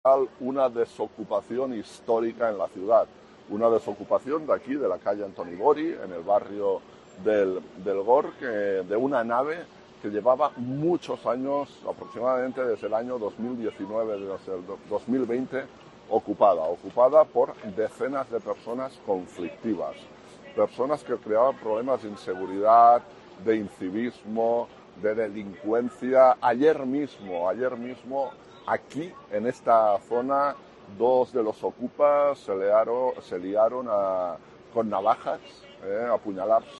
una desocupación histórica en la ciudad. Una desocupación de aquí, de la calle Antoni Gori, en el barrio del Gorg, de una nave que llevaba muchos años, aproximadamente desde el año 2019, desde el 2020, ocupada por decenas de personas conflictivas, personas que creaban problemas de inseguridad, de incivismo, de delincuencia. Ayer mismo, aquí en esta zona, dos de los ocupas se liaron con navajas, a apuñalarse.